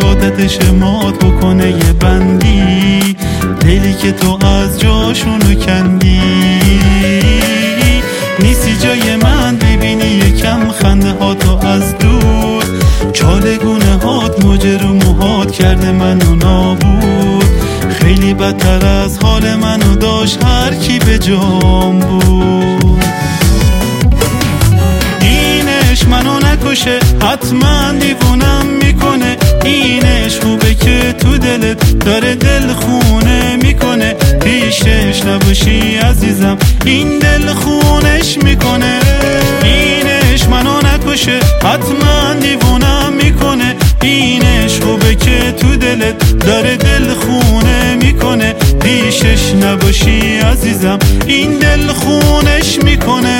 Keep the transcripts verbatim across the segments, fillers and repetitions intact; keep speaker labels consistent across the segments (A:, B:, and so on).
A: عادتش مات بکنه یه بندی، دلی که تو از جاشونو کندی. نیستی جای من ببینی یکم خنده هاتو از دور، چالگونه هات موجه رو موهات کرده منو نابود. خیلی بدتر از حال منو داشت هر کی به جام بود. اینش منو نکشه حتما دیوونم میکنه، اینش خوبه که تو دلت داره دل خونه میکنه. پیشش نباشی عزیزم این دل خونش میکنه. اینش منو نکشه حتما دیوونم میکنه، اینش خوبه که تو دلت داره دل خونه میکنه. پیشش نباشی عزیزم این دل خونش میکنه.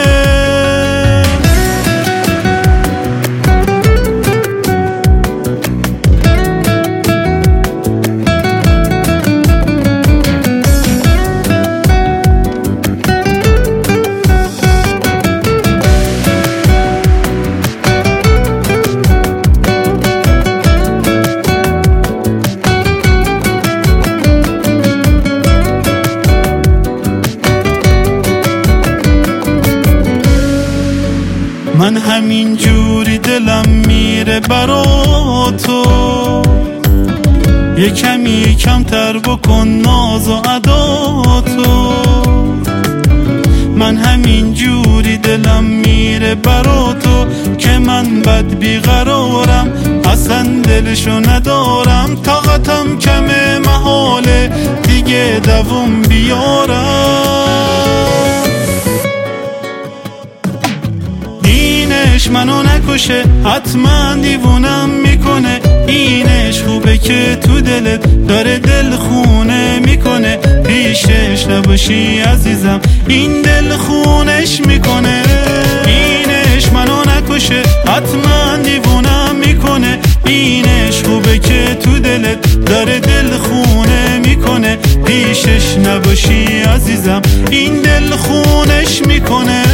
A: من همین جوری دلم میره برا تو، یه کمی کمتر بکن ناز و ادا تو. من همین جوری دلم میره برا تو که من بد بیقرارم، اصلا دلشو ندارم. طاقتم کمه محاله دیگه دووم بیارم. اینش منو نکشه حتما دیوونم میکنه، اینش خوبه که تو دلت داره دل خونه میکنه. پیشش نباشی عزیزم این دل خونش میکنه. اینش منو نکشه حتما دیوونم میکنه، اینش خوبه که تو دلت داره دل خونه میکنه. پیشش نباشی عزیزم این دل خونش میکنه.